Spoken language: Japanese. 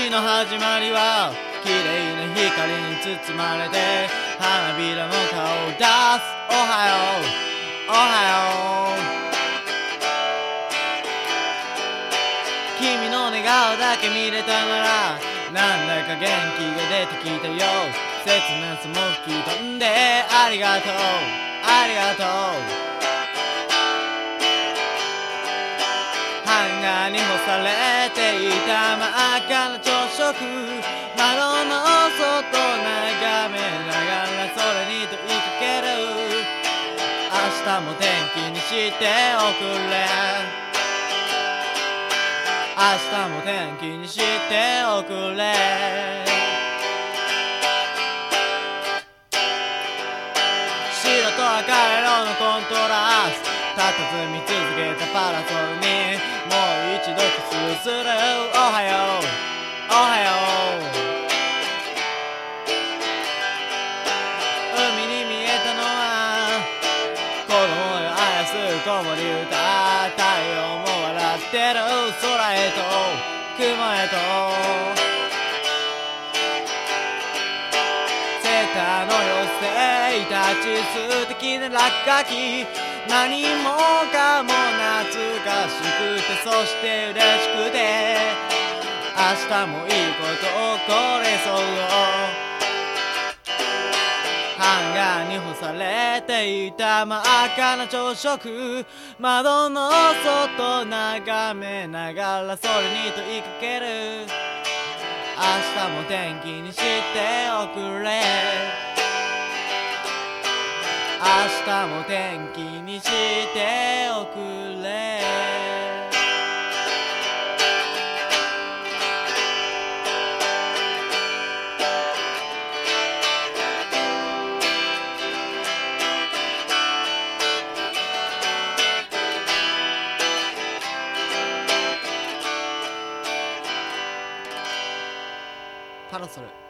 日の始まりは綺麗な光に包まれて花びらの顔を出す。おはようおはよう、君の寝顔だけ見れたならなんだか元気が出てきたよ。切なさも吹き飛んでありがとうありがとう。ハンガーに干されていた真っ赤な朝食、窓の外眺めながらそれに問いかける。明日も天気にしておくれ、明日も天気にしておくれ。白と赤色のコントラスト、佇み続けたパラソルにもう一度キスする。おはようおはよう。海に見えたのは子供よあやす子守歌。太陽も笑ってる。空へと雲へとセーターの妖精たち素敵な落書き。何もかも懐かしくてそして嬉しくて明日もいいこと起これそう。ハンガーに干されていた真っ赤な朝食、窓の外眺めながらそれに問いかける。明日も天気にしておくれ、明日も天気にしておくれ。パラソル。